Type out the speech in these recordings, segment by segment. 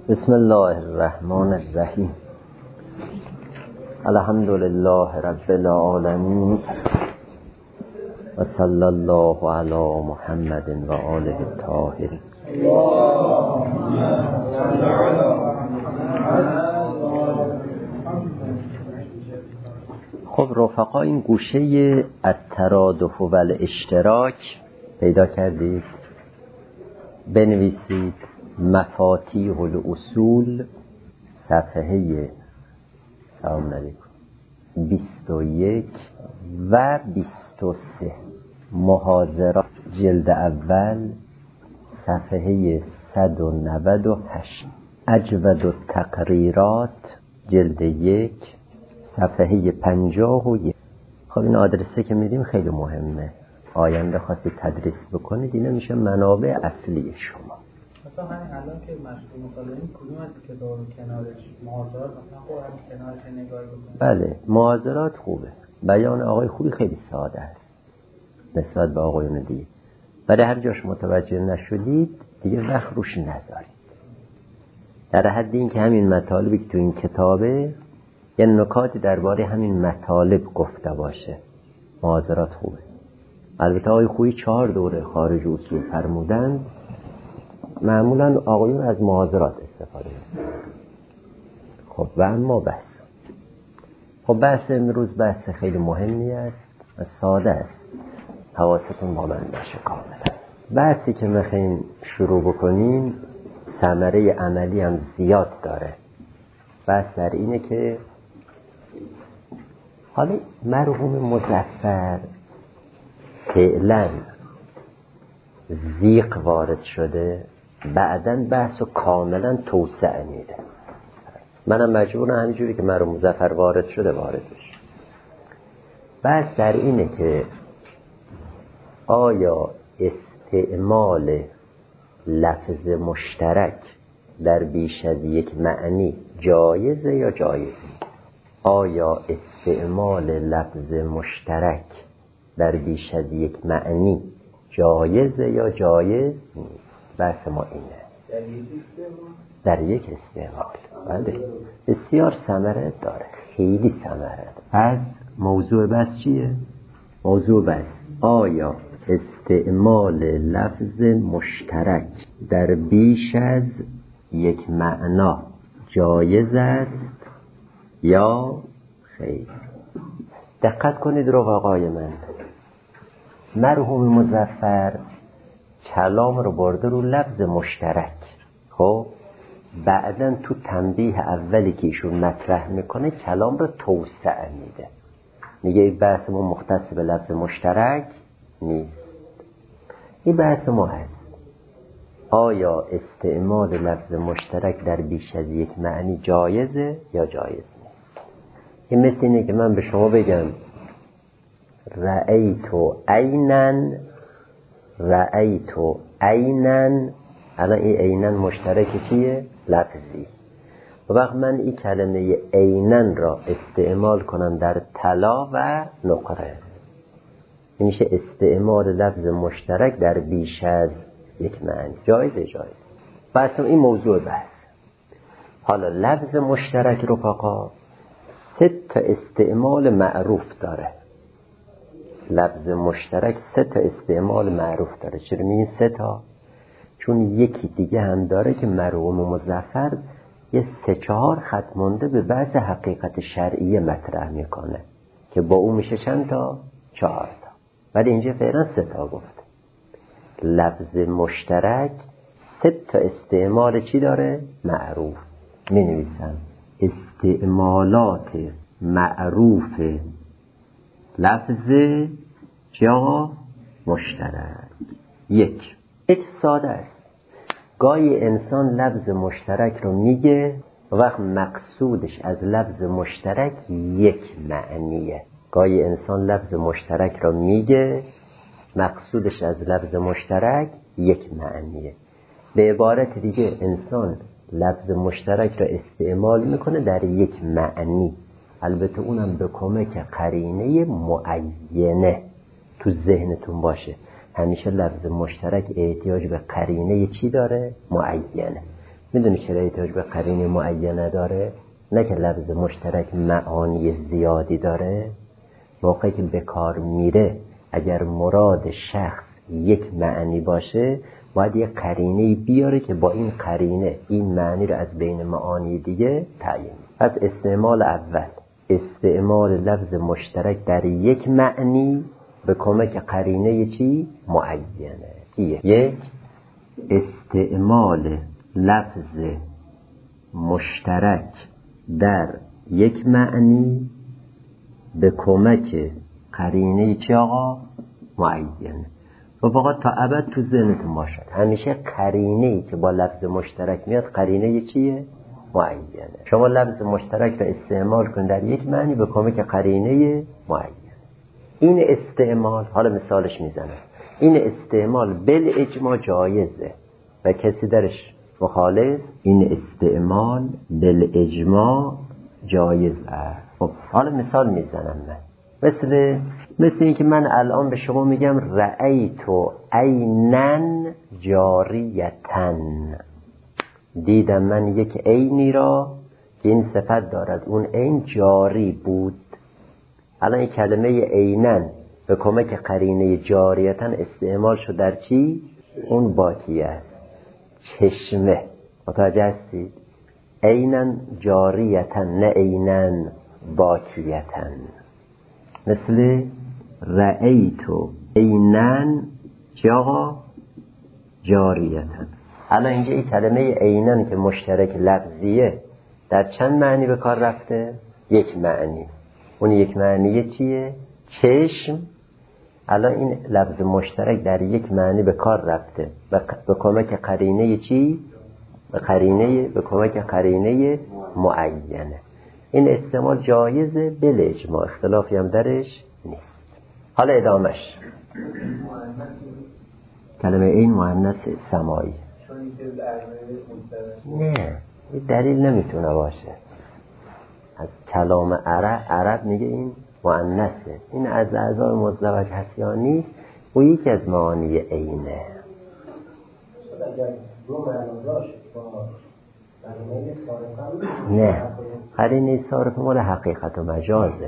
بسم الله الرحمن الرحیم. الحمد لله رب العالمین و صلی الله علی محمد و آله الطاهرین. خب رفقا، این گوشه الترادف و الاشتراک پیدا کردید؟ بنویسید مفاتیح الاصول صفحه 21 و 23، محاضرات جلد اول صفحه 198، اجود التقریرات جلد 1 صفحه 51. خب این آدرسه که میدیم خیلی مهمه، آینده خواستید تدریس بکنید اینا میشه منابع اصلی شما. مثلا همین الان که مشغول مطالعه کدوم از کتاب کنارش محاضرات مثلا خب همین کنارش نگاهی بکنید. بله محاضرات خوبه، بیان آقای خوبی خیلی ساده است نسبت به آقایون دیگه، ولی هر جاش متوجه نشدید دیگه وقت روش نذارید. در حد این که همین مطالبی که تو این کتابه یه نکاتی درباره همین مطالب گفته باشه، محاضرات خوبه. البته آقای خوبی 4 دوره خارج اصول فرمودن، معمولا آقایون از محاضرات استفاده می‌کنن. خب و اما بحث امروز بحث خیلی مهمی است و ساده است، حواستون با من باشه کاملا. بحثی که میخوایم شروع بکنیم ثمره عملی هم زیاد داره. بحث در اینه که حالا مرحوم مظفر فعلا زیق وارد شده، بعداً بحث رو کاملا توسعه میده. منم مجبورم همینجوری که مرحوم مظفر وارد شده وارد بشه. بحث در اینه که آیا استعمال لفظ مشترک در بیش از یک معنی جایزه یا جایز نیست؟ آیا استعمال لفظ مشترک در بیش از یک معنی جایزه یا جایز نیست؟ بحث ما اینه. در یک استعمال بله بسیار ثمره داره، خیلی ثمره داره. از موضوع بحث چیه؟ موضوع بحث آیا استعمال لفظ مشترک در بیش از یک معنا جایز است یا خیر؟ دقت کنید رفقای من، مرحوم مظفر کلام رو برده رو لفظ مشترک. خب بعدن تو تنبیه اولی که ایشون مطرح میکنه کلام رو توسعه میده، میگه بحث ما مختص به لفظ مشترک نیست. این بحث ما هست آیا استعمال لفظ مشترک در بیش از یک معنی جایزه یا جایز نیست. این مثل اینه که من به شما بگم رأیتو عینن، الان این عینن مشترک چیه؟ لفظی. و وقت من این کلمه عینن را استعمال کنم در طلا و نقره، این میشه استعمال لفظ مشترک در بیش از یک معنی جایزه. بس این موضوع بحث. حالا لفظ مشترک رفقا 3 استعمال معروف داره. لفظ مشترک 3 استعمال معروف داره. چرا میگین 3؟ چون یکی دیگه هم داره که مرحوم مظفر یه 3-4 خط مونده به بعض حقیقت شرعیه مطرح میکنه که با اون میشه چند تا؟ 4 تا. ولی اینجا فعلا 3 گفت. لفظ مشترک 3 استعمال چی داره؟ معروف. می نویسم استعمالات معروف لفظ جا مشترک. یک ساده است. گاهی انسان لفظ مشترک رو میگه وقت مقصودش از لفظ مشترک یک معنیه. گاهی انسان لفظ مشترک رو میگه مقصودش از لفظ مشترک یک معنیه. به عبارت دیگه انسان لفظ مشترک رو استعمال میکنه در یک معنی، البته اونم به کمک قرینه معینه. تو ذهنتون باشه همیشه لفظ مشترک احتیاج به قرینه چی داره؟ معینه. میدونی چرا احتیاج به قرینه معینه داره؟ نه که لفظ مشترک معانی زیادی داره. موقعی که به کار میره اگر مراد شخص یک معنی باشه باید یک قرینه بیاره که با این قرینه این معنی رو از بین معانی دیگه تعیین. پس استعمال اول استعمال لفظ مشترک در یک معنی به کمک قرینه چی؟ معینه. یک استعمال لفظ مشترک در یک معنی به کمک قرینه چی آقا؟ معینه. و فقط تا ابد تو ذهنتون باشد همیشه قرینه‌ای که با لفظ مشترک میاد قرینه چیه؟ معینه. شما لفظ مشترک رو استعمال کن در یک معنی به کمک قرینه معینه. این استعمال، حالا مثالش میزنم، این استعمال بالاجماع جایزه و کسی درش مخالف، این استعمال بالاجماع جایز است. خب حالا مثال میزنم من، مثل این که من الان به شما میگم رأیت عینن جاریتن، دیدم من یک عینی را که این صفت دارد، اون عین جاری بود. الان این کلمه عینن به کمک قرینه جاریتن استعمال شد در چی؟ اون باکیه است، چشمه. متوجه هستید؟ عینن جاریتن نه عینن باکیتن. مثل رأیتو عینن چی آقا؟ جاریتن. الان اینجا این کلمه عینن که مشترک لفظیه در چند معنی به کار رفته؟ یک معنی. اون یک معنی چیه؟ چشم. الان این لفظ مشترک در یک معنی به کار رفته به کمک قرینه چی؟ به کمک قرینه معینه. این استعمال جایزه بل اجماع، اختلافی هم درش نیست. حالا ادامش کلمه این مؤنث سمایی نه، این دلیل نمیتونه باشه. از کلام عرب میگه این مؤنثه، این از اعضای مزدوج هستیانی و یکی از معانی اینه. نه، قرینه صارف مال حقیقت و مجازه.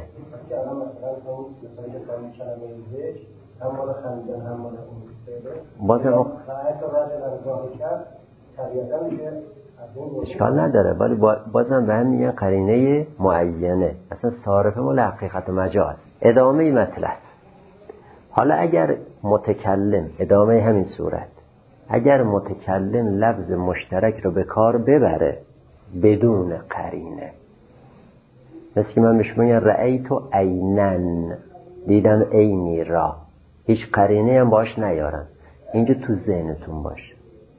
اشکال نداره، ولی بازم به هم میگن قرینه معینه، اصلا صارف مال حقیقت و مجاز. ادامه مطلب. حالا اگر متکلم، ادامه همین صورت، اگر متکلم لفظ مشترک رو به کار ببره بدون قرینه، مثل که من بهش میگم رأیتو عینن، دیدم عینی را، هیچ قرینه هم باش نیارم، اینجا تو ذهنتون باشه.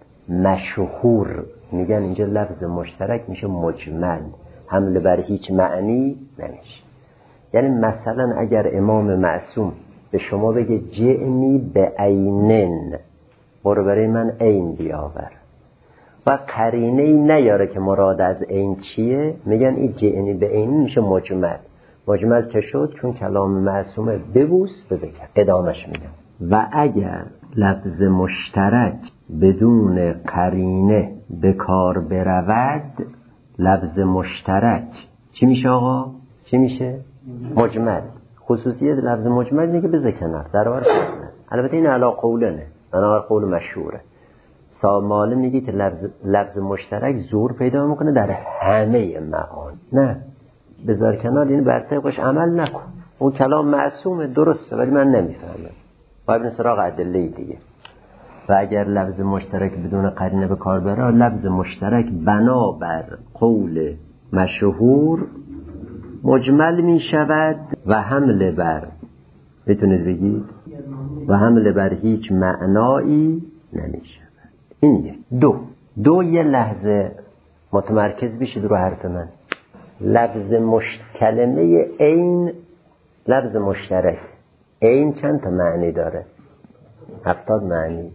مشهور میگن اینجا لفظ مشترک میشه مجمل، حمل بر هیچ معنی نمیشه. یعنی مثلا اگر امام معصوم به شما بگه جئنی به عینن، برو برای من عین بیاور، و قرینه ای نیاره که مراد از عین چیه، میگن این جئنی به عین میشه مجمل. مجمل که شد چون کلام معصومه ببوس بذکر. ادامش میگم و اگر لفظ مشترک بدون قرینه به کار برود، لفظ مشترک چی میشه آقا؟ چی میشه؟ مجمل. خصوصیت لفظ مجمل اینه که بذکر کنار در واقع نه. البته این علا قولنه، بنابر قول مشهوره. ساماله میگه که لفظ مشترک زور پیدا میکنه در همه معانی. نه، بذار کنار، این بر طبقش عمل نکن. اون کلام معصومه درسته ولی من نمیفهمم، باید بریم سراغ ادله دیگه. و اگر لفظ مشترک بدون قرینه به کار بره، لفظ مشترک بنابر قول مشهور مجمل می شود و حمل بر، بتونید بگید، و حمل بر هیچ معنایی نمی شود. این یک. دو یه لحظه متمرکز بشید رو حرف من. لفظ کلمه عین، لفظ مشترک عین چند تا معنی داره؟ 70 معنی.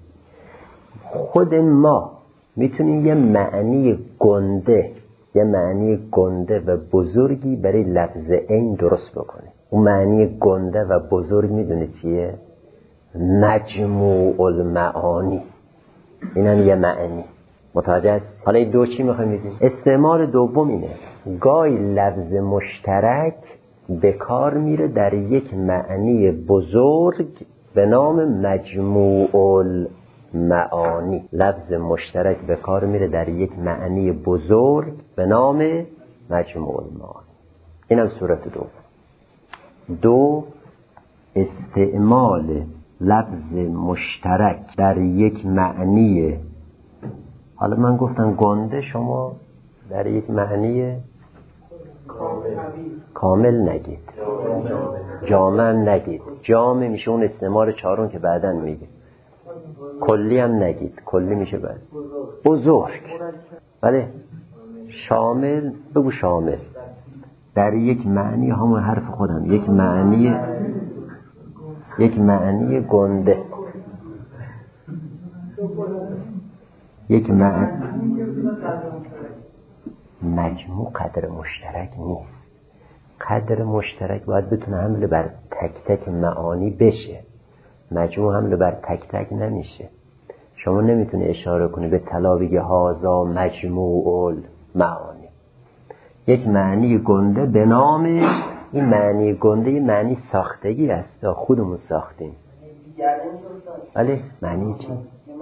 خود ما میتونیم یه معنی گنده و بزرگی برای لفظ عین درست بکنیم. اون معنی گنده و بزرگ میدونید چیه؟ مجموع المعانی. این هم یه معنی. متوجه است؟ حالا این دو چی میخوایم بگیم؟ استعمال دوم اینه، گاهی لفظ مشترک به کار میره در یک معنی بزرگ به نام مجموع المعانی. لفظ مشترک به کار میره در یک معنی بزرگ به نام مجموع المعانی. اینم صورت دوم. دو، استعمال لفظ مشترک در یک معنی، حالا من گفتم گنده، شما در یک معنی کامل نگید، جامع نگید. جامع میشه اون استعمال چهارم که بعداً میگه. کلی هم نگید، کلی میشه بعد بزرگ. بله شامل بگو، شامل در یک معنی، همون حرف خودم، یک معنی گنده، یک مجموع قدر مشترک نیست. قدر مشترک باید بتونه حمله بر تک تک معانی بشه، مجموع حمله بر تک تک نمیشه. شما نمیتونه اشاره کنی به طلا بگی هازا مجموع المعانی. یک معنی گنده به نام، این معنی گنده یه معنی ساختگی است، خودمون ساختیم. بله معنی چی؟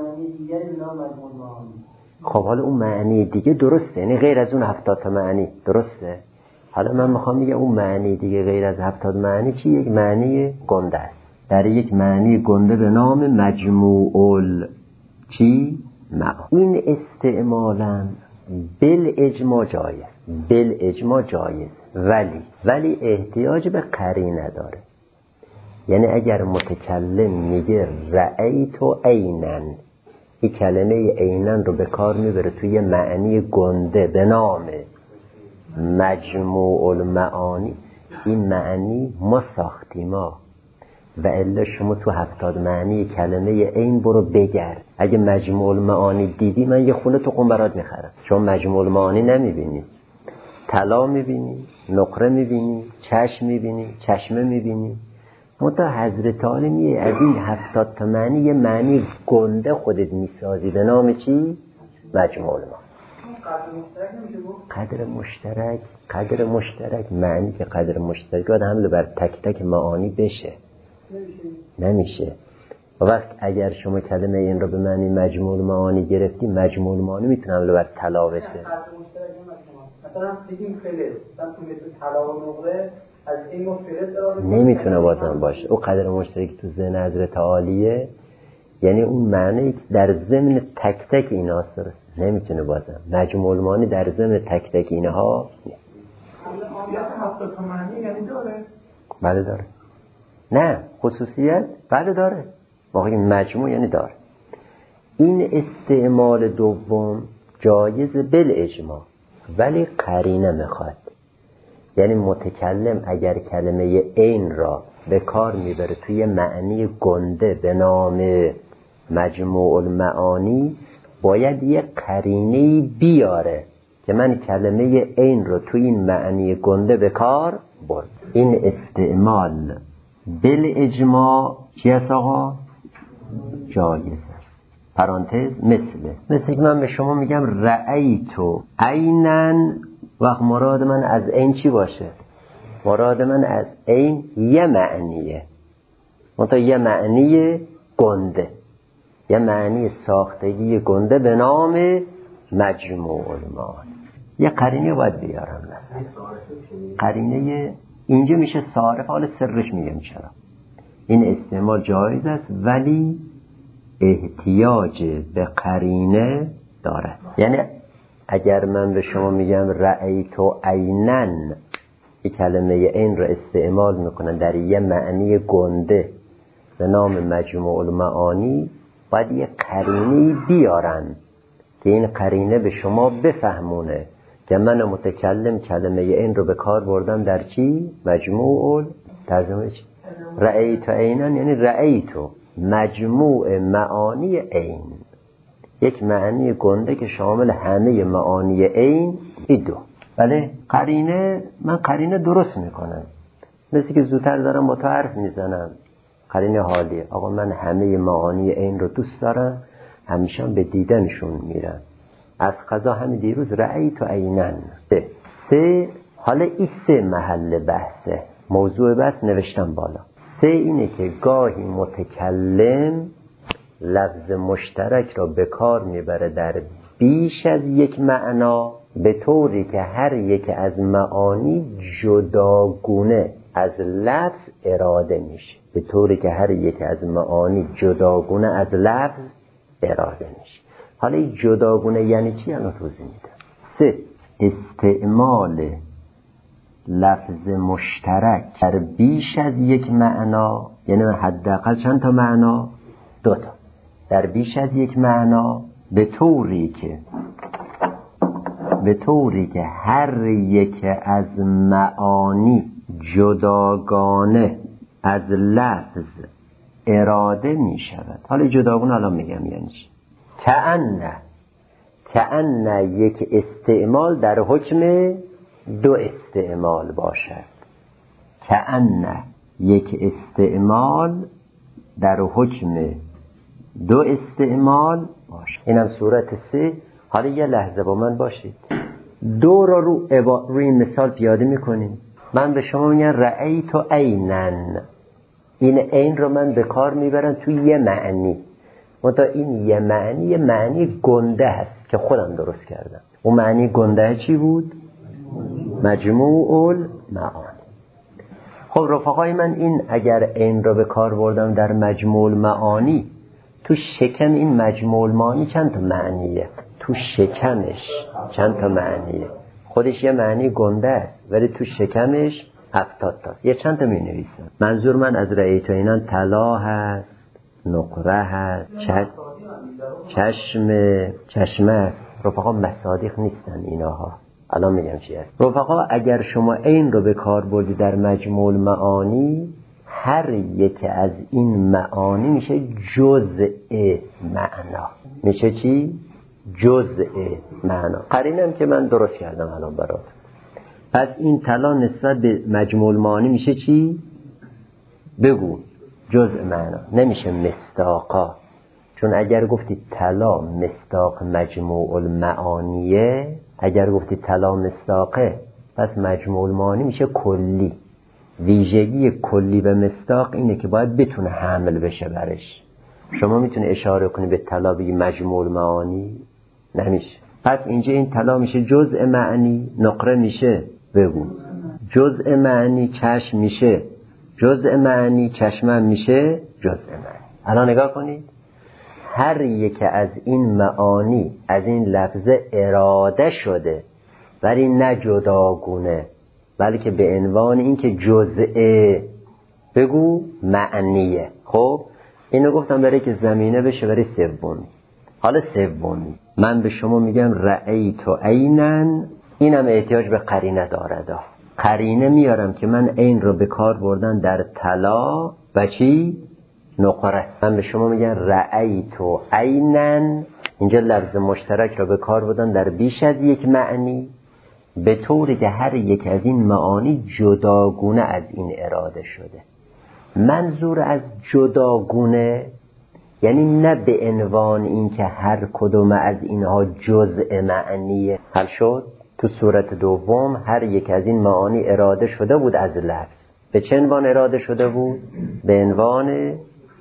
خب حالا اون معنی دیگه درسته، یعنی غیر از اون 70 تا معنی درسته. حالا من میخوام بگم اون معنی دیگه غیر از 70 معنی چی؟ یک معنی گنده است. در یک معنی گنده به نام مجموع چی؟ معانی. این استعمالا بالاجماع جایز، بالاجماع جایز، ولی احتیاج به قرینه داره. یعنی اگر متکلم میگه رأیت عینن، این کلمه عینن رو به کار میبره توی معنی گنده به نام مجموع المعانی، این معنی ما ساختیم و الا شما تو 70 معنی کلمه عین برو بگرد. اگه مجموع المعانی دیدی، من یه خونه تو قنبرات میخرم. شما مجموع المعانی نمیبینی، طلا میبینی، نقره میبینی، چشم میبینی، چشمه میبینی. متا حضرت عالمی از این 70 تا معنی یه معنی گنده خودت میسازی به نام چی؟ مجموع المعانی. قدر مشترک معنی که قدر مشترک باید حمله بر تک تک معانی بشه، نمیشه. و وقت اگر شما کلمه این رو به معنی مجموع المعانی گرفتی، مجموع المعانی میتونه حمله بر طلا بشه. مثلا بگیم فلز، مثلا طلا و نقره از این و فلز نمیتونه بازم باشه. او قدر مشترک تو ذهن حضرت عالیه، یعنی اون معنی در ضمن تک تک اینا هست، نمیتونه بازم. مجموع المعانی در ضمن تک تک اینها نیست. خصوصیت 70 معنی یعنی داره؟ بله داره. نه خصوصیت بله داره. واقعی مجموع یعنی داره. این استعمال دوم جایز بالاجماع، ولی قرینه میخواد. یعنی متکلم اگر کلمه عین را به کار میبره توی معنی گنده به نام مجموع المعانی، باید یه قرینه‌ای بیاره که من کلمه عین رو توی این معنی گنده به کار برد. این استعمال بالاجماع چی هست آقا؟ جایز است. پرانتز مثل که من به شما میگم رأیتو عینن، وقت مراد من از عین چی باشه؟ مراد من از عین یه معنیه، منتها یه معنی گنده، یه معنی ساختگی گنده به نام مجموع المعانی. یه قرینه باید بیارم. مثلا قرینه اینجا میشه صارف. حالا سرش میگم چرا. این استعمال جایز است ولی احتیاج به قرینه دارد. یعنی اگر من به شما میگم رأیتو عینن، این کلمه عین رو استعمال میکنن در یه معنی گنده به نام مجموع المعانی، باید یه قرینه بیارن که این قرینه به شما بفهمونه که من متکلم کلمه عین رو به کار بردم در چی؟ مجموع. ترجمه چی؟ رأیتو عینن یعنی رأیتو مجموع معانی عین، یک معنی گنده که شامل همه معانی عین. این دو. بله قرینه، من قرینه درست میکنم، مثل که زودتر دارم با تو حرف میزنم. قرینه حالیه. آقا من همه معانی عین رو دوست دارم، همیشه به دیدنشون میرم. از قضا همین دیروز رأیت عینن. سه حالا این سه محل بحثه، موضوع بحث نوشتم بالا. سه اینه که گاهی متکلم لفظ مشترک را به کار میبره در بیش از یک معنا، به طوری که هر یک از معانی جداگونه از لفظ اراده میشه. به طوری که هر یک از معانی جداگونه از لفظ اراده میشه. حالا این جداگونه یعنی چی؟ الان توضیح میدم. سه، استعمال لفظ مشترک در بیش از یک معنا، یعنی حداقل چند تا معنا؟ 2 تا. در بیش از یک معنا به طوری که هر یک از معانی جداگانه از لفظ اراده می شود. حالا جداگانه الان میگم یعنی چی. کأن یک استعمال در حکم 2 استعمال باشد. کأن یک استعمال در حکم 2 استعمال باشد. اینم صورت 3. حالا یه لحظه با من باشید. 2 را روی مثال پیاده میکنیم. من به شما میگم رأیت عینن. این عین رو من به کار میبرم توی یه معنی. منتها این یه معنی گنده هست که خودم درست کردم. اون معنی گنده چی بود؟ مجموع المعانی. خب رفقای من، این اگر عین رو به کار بردم در مجموع المعانی، تو شکم این مجموع المعانی چند تا معنیه؟ تو شکمش چند تا معنیه؟ خودش یه معنی گنده است ولی تو شکمش 70 تاست. یه چند تا می نویسم. منظور من از رأیت عینن طلا هست، نقره هست، چشمه است. رفقا مصادیق نیستن ایناها. الان میگم چی هست. رفقا اگر شما عین رو به کار بردی در مجموع المعانی، هر یک از این معانی میشه جزء معنا. میشه چی؟ جزء معنا. قرینم که من درست کردم الان برات. پس این طلا نسبت به مجموع المعانی میشه چی؟ بگو. جزء معنا. نمیشه مصداقا. چون اگر گفتی طلا مصداق مجموع المعانیه، اگر گفتی طلا مصداقه، پس مجموع المعانی میشه کلی. ویژگی کلی به مصداق اینه که باید بتونه حمل بشه برش. شما میتونه اشاره کنی به طلا بگی مجموع المعانی؟ نمیشه. پس اینجا این طلا میشه جزء معنی، نقره میشه بگو جزء معنی، چشم میشه جزء معنی، چشمه میشه جزء معنی. الان نگاه کنید، هر یک از این معانی از این لفظه اراده شده ولی نه جداگونه، بلکه به عنوان این که جزء بگو معنیه. خب اینو گفتم برای که زمینه بشه برای سومی. حالا سومی من به شما میگم رأیت عینن، اینم احتیاج به قرینه دارد. قرینه میارم که من عین رو به کار بردن در طلا و چی؟ نقره. من به شما میگم رأیت عینن، اینجا لفظ مشترک رو به کار بردن در بیش از یک معنی، به طوری که هر یک از این معانی جداگونه از این اراده شده. منظور از جداگونه یعنی نه به عنوان این که هر کدوم از اینها جزء معنیه. حل شد؟ تو صورت دوم هر یک از این معانی اراده شده بود از لفظ. به چه عنوان اراده شده بود؟ به عنوان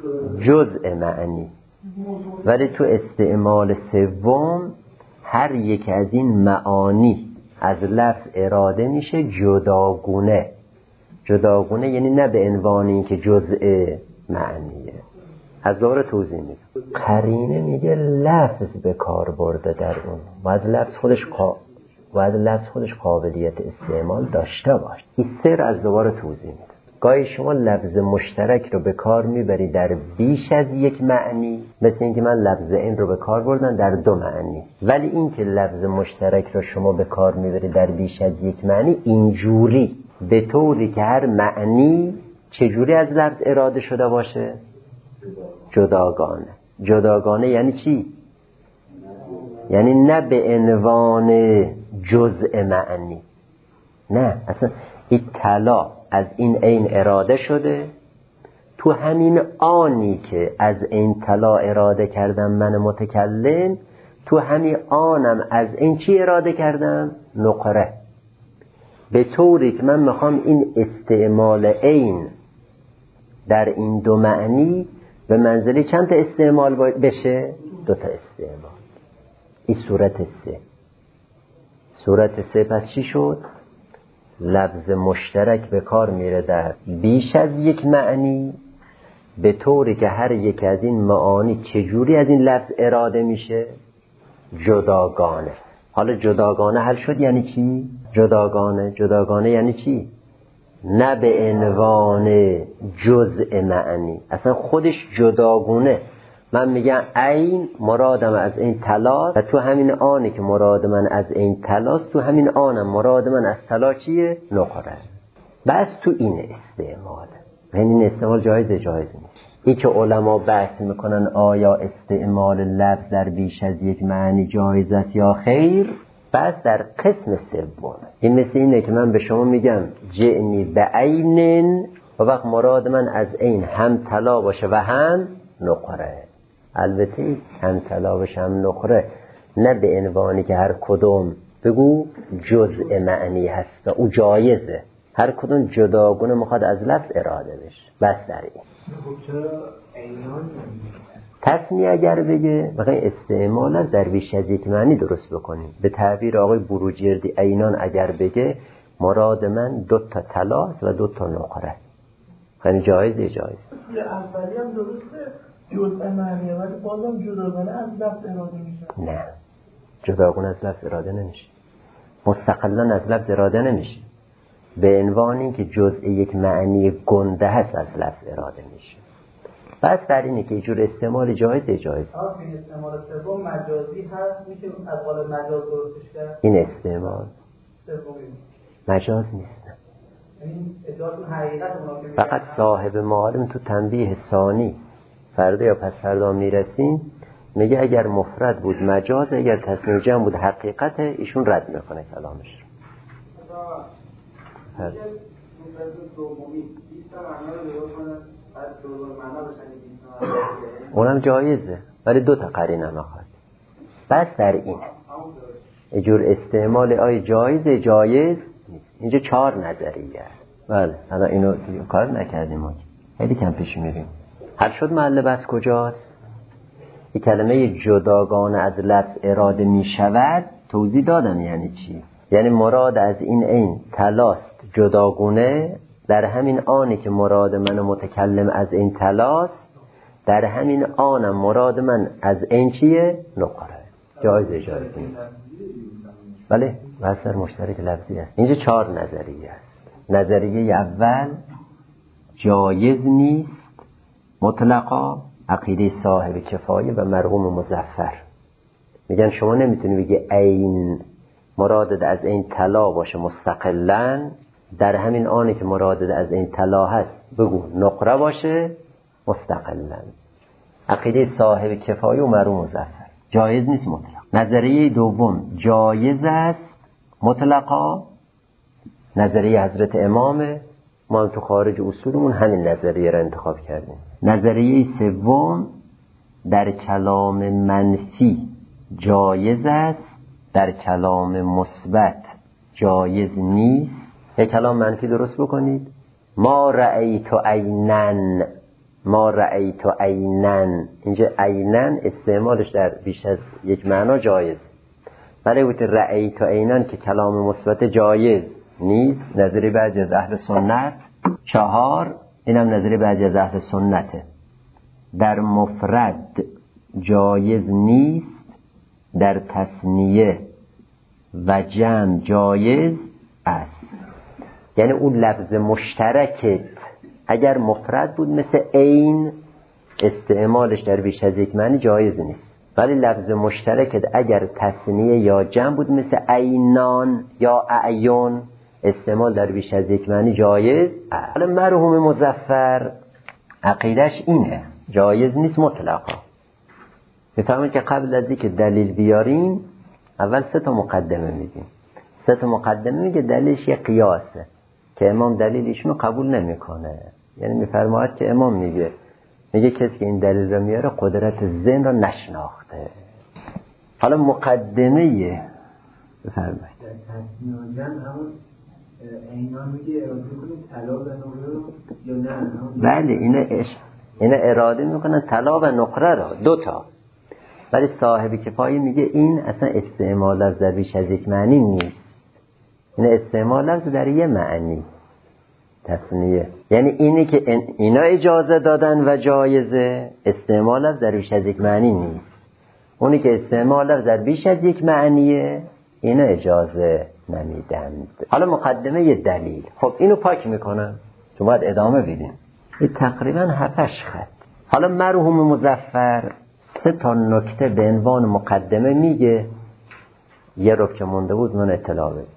جزء معنی. ولی تو استعمال سوم هر یک از این معانی از لفظ اراده میشه جداگونه. جداگونه یعنی نه به عنوان این که جزء معنیه. از دوباره توضیح میدم. قرینه میگه لفظ به کار برده در اون. باید لفظ خودش قابلیت استعمال داشته باشه. این سر از دوباره توضیح میدم. گاهی شما لفظ مشترک رو به کار میبری در بیش از یک معنی، مثل اینکه من لفظ این رو به کار بردم در 2 معنی. ولی این که لفظ مشترک رو شما به کار میبری در بیش از یک معنی اینجوری، به طوری که هر معنی چجوری از لفظ اراده شده باشه؟ جداگانه. جداگانه یعنی چی؟ یعنی نه به عنوان جزء معنی. نه، اصلا این طلا از این عین اراده شده، تو همین آنی که از این طلا اراده کردم من متکلم، تو همین آنم از این چی اراده کردم؟ نقره. به طوری که من میخوام این استعمال عین در این دو معنی به منزله چند تا استعمال بشه؟ 2 تا استعمال. این صورت 3. صورت 3 پس چی شد؟ لفظ مشترک به کار میره در بیش از یک معنی، به طوری که هر یک از این معانی چجوری از این لفظ اراده میشه؟ جداگانه. حالا جداگانه حل شد یعنی چی؟ جداگانه یعنی چی؟ نه به عنوان جزء معنی، اصلا خودش جداگونه. من میگم عین مرادم از این طلاست و تو همین آنی که مراد من از این طلاست، تو همین آنم مراد من از طلا چیه؟ نقره. بس تو این استعمال، این استعمال جایز نیست. این که علما بحث میکنن آیا استعمال لفظ در بیش از یک معنی جایز است یا خیر، بس در قسم سوم. این مثل اینه که من به شما میگم جئنی بعینن، و وقت مراد من از این هم طلا باشه و هم نقره. البته هم طلا باشه هم نقره، نه به عنوانی که هر کدوم بگو جزء معنی هست و او جایزه، هر کدوم جداگونه میخواد از لفظ اراده بشه. بس در این تصنیه اگر بگه بقیه استعمال در بیش از یک معنی درست بکنیم. به تعبیر آقای بروجردی عینان اگر بگه مراد من 2 تا طلا و 2 تا نقره، یعنی جایزه. اولی هم درسته جزء معنیه، ولی بازم جداگانه از لفظ اراده میشه. نه، جداگانه از لفظ اراده نمیشه، مستقلا از لفظ اراده نمیشه، به عنوان این که جزء یک معنی گنده هست از لفظ اراده میشه. بس در اینه که جور استعمال جایز. این استعمال سوم مجازی هست، میشه از قالب مجاز درستش کرد. این استعمال سومی مجاز نیست، این ادعاتون حقیقت اونا که فقط صاحب معالم تو تنبیه ثانی فردا یا پس فردا میرسیم میگه اگر مفرد بود مجاز، اگر تثنیه جمع بود حقیقت. ایشون رد میکنه کلامش. اونم جایزه ولی 2 تا قرینه میخواد. بس در این اجور استعمال آی جایز نیست. اینجا 4 نظریه. بله حالا اینو کار نکردیم ما، خیلی کم پیش میریم. حل شد محل بس کجاست؟ این کلمه جداگانه از لفظ اراده میشود توضیح دادم یعنی چی. یعنی مراد از این طلاست جداگونه، در همین آنی که مراد من متکلم از این طلاست، در همین آنم مراد من از این چیه؟ نقره. جایزه. بله بحث مشترک لفظی است. اینجا 4 نظریه است. نظریه اول جایز نیست مطلقا، عقیده صاحب کفایه و مرحوم مظفر میگن شما نمیتونی بگی عین مراد از این طلا باشه مستقلاً، در همین آنی که مراد از این طلا هست بگو نقره باشه مستقلاً. عقیده صاحب کفایه و مرحوم مظفر جایز نیست مطلق. نظریه دوم جایز است مطلقا، نظریه حضرت امامه. ما تو خارج اصولمون همین نظریه را انتخاب کردیم. نظریه سوم در کلام منفی جایز است، در کلام مثبت جایز نیست. یک کلام منفی درست بکنید. ما رأیت عینن، اینجا عینن استعمالش در بیش از یک معنا جایز، ولی وقتی رأیت عینن که کلام مثبت جایز نیست. نظری بعضی از اهل سنت. 4 اینم نظری بعضی از اهل سنته. در مفرد جایز نیست، در تثنیه و جمع جایز است. یعنی اون لفظ مشترکت اگر مفرد بود مثل عین، استعمالش در بیش از یک معنی جایز نیست، ولی لفظ مشترکت اگر تثنیه یا جمع بود مثل عینان یا اعیون، استعمال در بیش از یک معنی جایز. حالا مرحوم مظفر عقیدش اینه جایز نیست مطلقا. میفهمید که قبل از اینکه دلیل بیاریم اول 3 تا مقدمه میگیم. 3 تا مقدمه میگه دلیلش یه قیاسه که امام دلیلشونو قبول نمیکنه. یعنی میفرماید که امام میگه کسی که این دلیل رو میاره قدرت ذهن رو نشناخته. حالا مقدمه بفرمایید. تصمیماً همون عینان میگه اراده کنیم طلا و نقره رو یا نه؟ بله اینا اراده میکنن طلا و نقره را، دوتا. ولی صاحب کفایه میگه این اصلا استعمال لفظ در بیش از یک معنی نیست. این استعمال لفظ در یه معنی تصنیه، یعنی اینی که اینا اجازه دادن و جایزه، استعمال لفظ در بیش از یک معنی نیست. اونی که استعمال لفظ در بیش از یک معنیه اینا اجازه نمیدند. حالا مقدمه یه دلیل. خب اینو پاک میکنم چون باید ادامه بدیم. این تقریبا 7 خط. حالا مرحوم مظفر 3 نکته به عنوان مقدمه میگه. یه ربع که مونده بود من اطلاع بدم.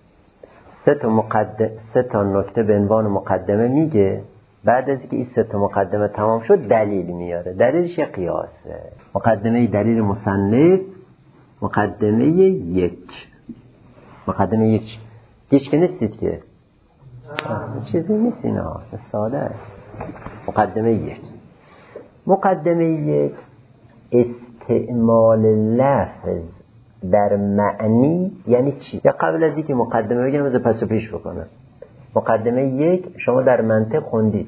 3 نکته به عنوان مقدمه میگه. بعد از اینکه این 3 مقدمه تمام شد دلیل میاره. دلیلش یه قیاسه. مقدمه دلیل مصنف، مقدمه 1. مقدمه 1 هیچ که نیستید که چیزی نیست، اینا ساده است. مقدمه 1. مقدمه 1 استعمال لفظ در معنی یعنی چی؟ یا قبل از اینکه مقدمه بگم از پس و پیش بکنم. مقدمه 1 شما در منطق خوندید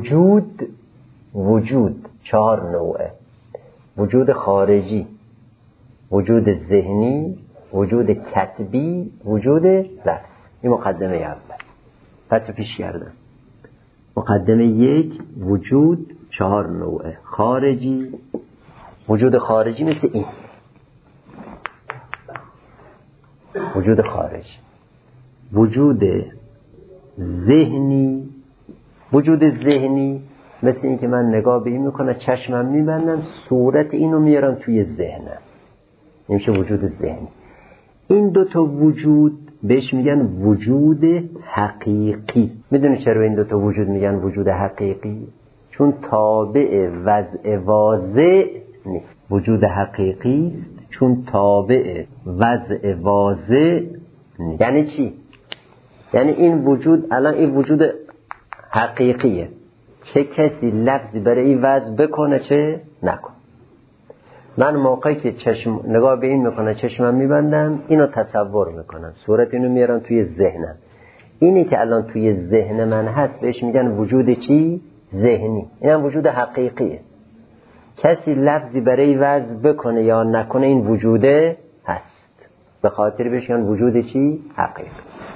وجود 4 نوعه: وجود خارجی، وجود ذهنی، وجود کتبی، وجود لفظ. این مقدمه اول. پس و پیش کردم. مقدمه 1 وجود 4 نوعه: خارجی، وجود خارجی مثل این وجود خارج، وجود ذهنی. وجود ذهنی مثل این که من نگاه به این میکنم، چشمم میبندم، صورت اینو میارم توی ذهنم، این میشه وجود ذهنی. این 2 وجود بهش میگن وجود حقیقی. میدونی چرا این 2 وجود میگن وجود حقیقی؟ چون تابع وضع واضح نیست. وجود حقیقی است چون تابع وضع واضح نیست. یعنی چی؟ یعنی این وجود، الان این وجود حقیقیه، چه کسی لفظی برای این وضع بکنه چه نکن. من موقعی که چشم نگاه به این میکنه، چشمم میبندم، اینو تصور میکنم، صورت اینو میارم توی ذهنم. اینی که الان توی ذهن من هست بهش میگن وجود چی؟ ذهنی. اینم وجود حقیقیه. کسی لفظی برای وضع بکنه یا نکنه این وجوده هست، به خاطر بهش میگن وجود چی؟ حقیقی.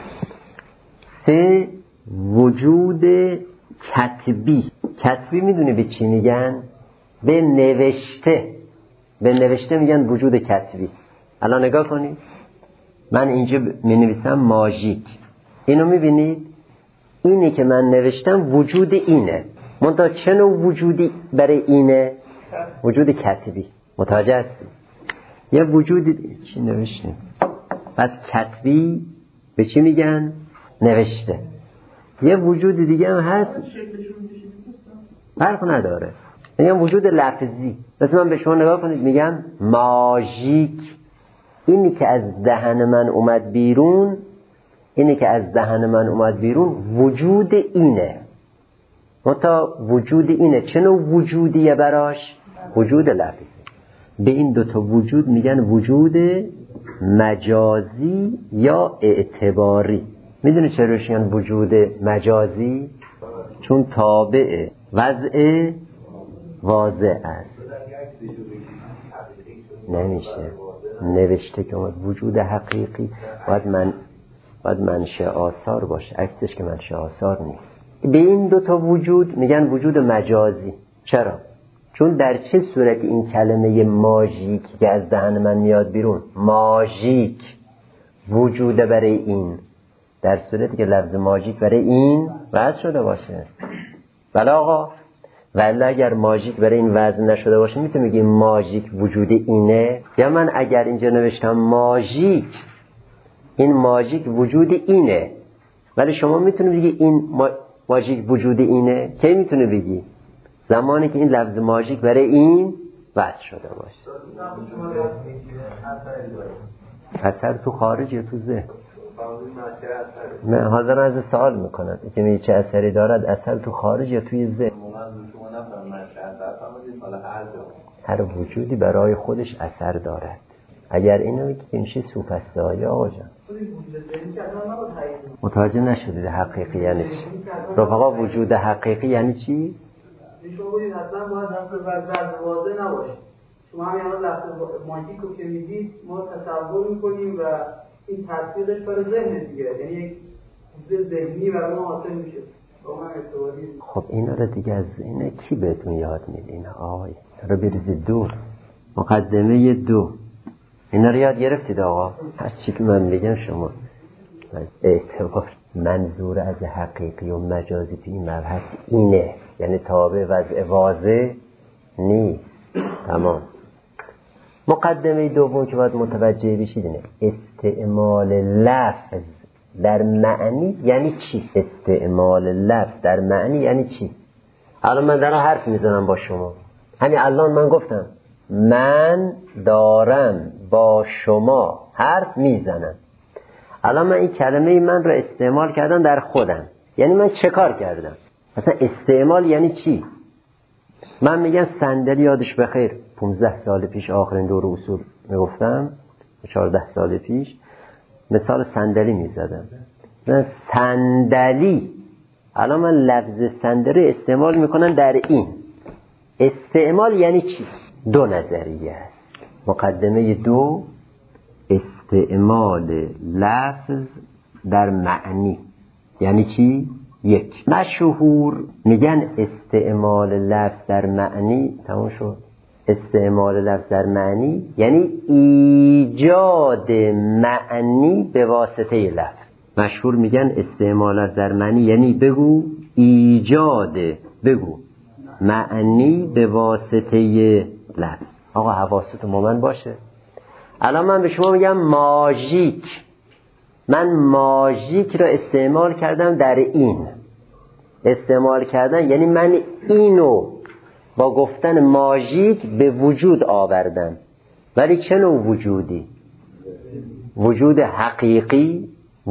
3 وجود کتبی. کتبی میدونی به چی میگن؟ به نوشته. به نوشته میگن وجود کتبی. الان نگاه کنید، من اینجا می نویسم ماژیک، اینو میبینید؟ اینی که من نوشتم وجود اینه. منتها چه نوع وجودی برای اینه؟ وجود کتبی. متوجه هستی؟ یه وجودی چی نوشتیم؟ پس کتبی به چی میگن؟ نوشته. یه وجود دیگه هم هست فرق نداره، میگم وجود لفظی. مثل من به شما نگاه کنید میگم ماژیک. اینی که از دهن من اومد بیرون، اینی که از دهن من اومد بیرون وجود اینه. منتها وجود اینه چه نوع وجودیه براش؟ وجود لفظی. به این 2 وجود میگن وجود مجازی یا اعتباری. میدونی چرا میگن وجود مجازی؟ چون تابع وضع واضح است. نمیشه نوشته که وجود حقیقی باید منشأ آثار باشه، عکسش که منشأ آثار نیست. به این 2 وجود میگن وجود مجازی. چرا؟ چون در چه صورت این کلمه ماژیک که از دهن من میاد بیرون، ماژیک وجود برای این، در صورتی که لفظ ماژیک برای این وضع شده باشه. بله آقا، ولی اگر ماژیک برای این وضع نشده باشه میتونی بگی ماژیک وجود اینه؟ یا من اگر اینجا نوشتم ماژیک، این ماژیک وجود اینه، ولی شما میتونی بگی این ماژیک وجود اینه؟ کی میتونی بگی؟ زمانی که این لفظ ماژیک برای این وضع شده باشه. اثر تو خارج یا تو ذهن؟ من حاضر از سوال میکنم که میگه چه اثری دارد، اثر تو خارج یا توی ذهن؟ هر وجودی برای خودش اثر دارد. اگر اینو میگی میشه سوپسته های آقا جان. متوجه نشدید حقیقی یعنی چی؟ رفقا وجود حقیقی یعنی چی؟ شما بودید حتما باید لفظ واضح نباشه. شما همین لفظ ماژیک رو که میگید ما تصور میکنیم و این تصویرش برای ذهن دیگه، یعنی یک چیز ذهنی برای ما حاصل میشه. خب اینا رو دیگه از اینه کی بهتون یاد میده؟ اینا آقای رو بریزید دور. مقدمه 2 اینا رو یاد گرفتید آقا؟ هر چی که من بگم شما اعتبار. منظور از حقیقی و مجازی تو این مبحث اینه، یعنی تابع وضع واضح نیست. تمام. مقدمه 2 که باید متوجه بشید اینه استعمال لفظ در معنی یعنی چی؟ استعمال لفظ در معنی یعنی چی؟ الان من دارم حرف میزنم با شما، همین الان من گفتم من دارم با شما حرف میزنم. الان من این کلمه من رو استعمال کردم در خودم، یعنی من چه کار کردم؟ مثلا استعمال یعنی چی؟ من میگم صندلی یادش بخیر 15 سال پیش آخرین دور اصول میگفتم 14 سال پیش مثال صندلی میزدم. من صندلی، الان من لفظ صندلی استعمال میکنم در این. استعمال یعنی چی؟ 2 نظریه است. مقدمه 2 استعمال لفظ در معنی یعنی چی؟ 1 مشهور میگن استعمال لفظ در معنی، تمام شد. استعمال لفظ در معنی یعنی ایجاد معنی به واسطه لفظ. مشهور میگن استعمال لفظ در معنی یعنی بگو ایجاد، بگو معنی به واسطه لفظ. آقا حواستون مومن باشه. الان من به شما میگم ماژیک، من ماژیک رو استعمال کردم در این. استعمال کردن یعنی من اینو با گفتن ماژیک به وجود آوردم. ولی چه نوع وجودی؟ وجود حقیقی،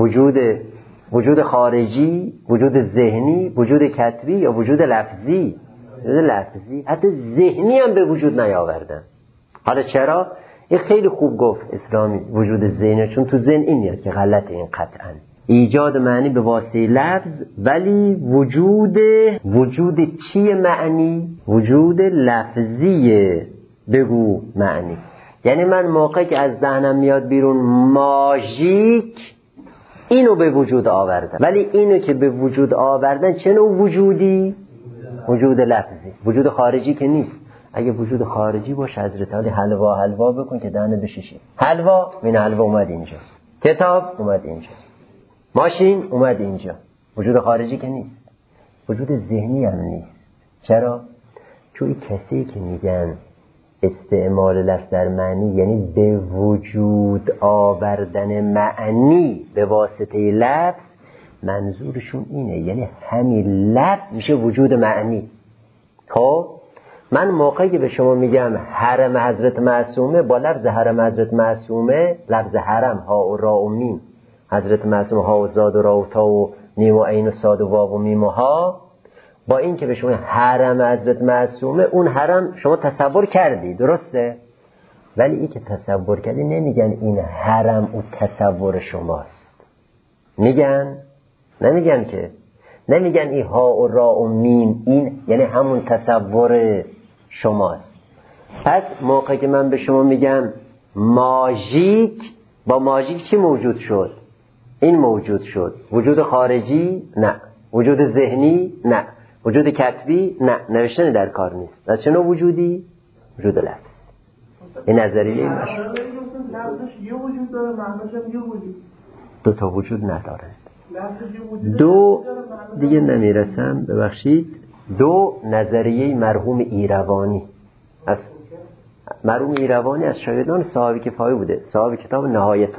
وجود خارجی، وجود ذهنی، وجود کتبی یا وجود لفظی؟ وجود لفظی. حتی ذهنی هم به وجود نیاوردم. حالا چرا؟ این خیلی خوب گفت اسلامی وجود ذهنی، چون تو ذهن این میاد که غلطه این قطعا. ایجاد معنی به واسطه لفظ، ولی وجود چیه معنی؟ وجود لفظیه. بگو معنی. یعنی من موقعی که از ذهنم میاد بیرون ماژیک، اینو به وجود آوردم. ولی اینو که به وجود آوردن چه نوع وجودی؟ وجود لفظی. وجود خارجی که نیست. اگه وجود خارجی باشه حضرت علی حلوا بکن که دهنت بشیشه. حلوا، این حلوا اومد اینجا. کتاب اومد اینجا. ماشین اومد اینجا. وجود خارجی که نیست. وجود ذهنی هم نیست. چرا؟ چون کسی که میگن استعمال لفظ در معنی یعنی به وجود آوردن معنی به واسطه لفظ، منظورشون اینه، یعنی همین لفظ میشه وجود معنی. خب من موقعی که به شما میگم حرم حضرت معصومه، با لفظ حرم حضرت معصومه، لفظ حرم ها و را و میم، حضرت معصومه ها و زاد و را و تا و نیم و عین و صاد و واو و میم و ها، با این که به شما حرم حضرت معصومه، اون حرم شما تصور کردی، درسته؟ ولی این که تصور کردی نمیگن این حرم اون تصور شماست. میگن؟ نمیگن که. نمیگن این ها و را و میم این یعنی همون تصور شماست. پس موقعی که من به شما میگم ماژیک، با ماژیک چی موجود شد؟ این موجود شد. وجود خارجی؟ نه. وجود ذهنی؟ نه. وجود کتبی؟ نه. نوشتن در کار نیست. از چه نوع وجودی؟ وجود لفظ. این نظریه باشه. لفظش یه وجود داره، معناش هم یه وجود. 2 تا وجود نداره. 2 دیگه نمیرسم، ببخشید. 2 نظریه مرحوم ایروانی. از مرحوم ایروانی از شاگردان صاحب کفایه بوده، صاحب کتاب نهایت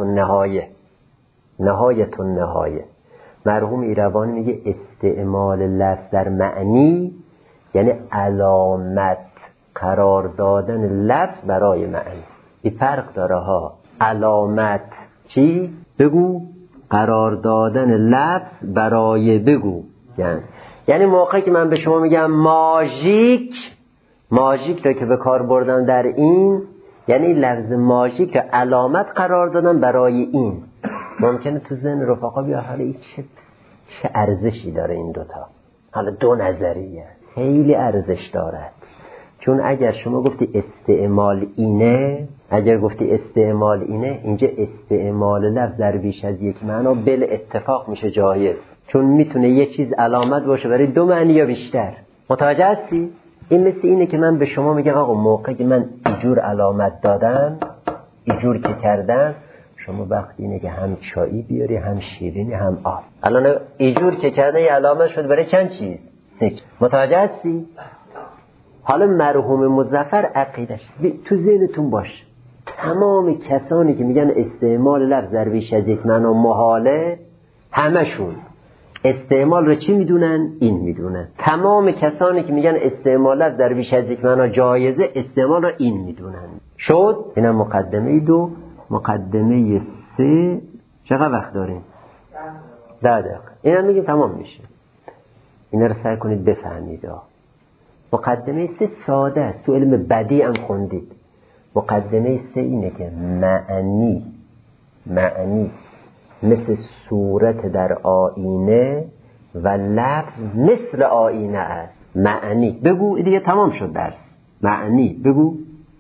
النهایه. مرحوم ایروانی میگه استعمال لفظ در معنی یعنی علامت قرار دادن لفظ برای معنی. این فرق داره ها. علامت چی؟ بگو. قرار دادن لفظ برای بگو. یعنی موقعی که من به شما میگم ماژیک را که به کار بردم در این، یعنی لفظ ماژیک علامت قرار دادن برای این. ممکنه تو ذهن رفقا بیا حالا این چه ارزشی داره این دوتا، حالا دو نظریه خیلی ارزش دارد. چون اگر شما گفتی استعمال اینه، اینجا استعمال لفظ در بیش از یک معنا بل اتفاق میشه جایز، چون میتونه یه چیز علامت باشه برای دو معنی یا بیشتر. متوجه هستی؟ این مثل اینه که من به شما میگم آقا موقعی که من اینجور علامت دادم، اینجور که کردم، شما وقتی اینه که هم چایی بیاری، هم شیرینی، هم آب. الان اینجور که کردن یه علامت شد برای چند چیز؟ متوجه هستی؟ حالا مرحوم مظفر عقیدش تو ذهنتون باشه، تمام کسانی که میگن استعمال لفظ در بیش از یک معنا محاله، همشون استعمال رو چی میدونن؟ این میدونن. تمام کسانی که میگن استعمال لفظ در بیش از یک معنا جایزه، استعمال رو این میدونن. شد؟ اینم مقدمه 2. مقدمه 3 چقدر وقت داریم؟ 10 دقیقه. اینم میگیم تمام میشه. اینا رو سعی کنید بفهمید. مقدمه 3 ساده است، تو علم بدیع هم خوندید. مقدمه 3 اینه که معنی مثل صورت در آینه و لفظ مثل آینه است. معنی بگو دیگه تمام شد درس. معنی بگو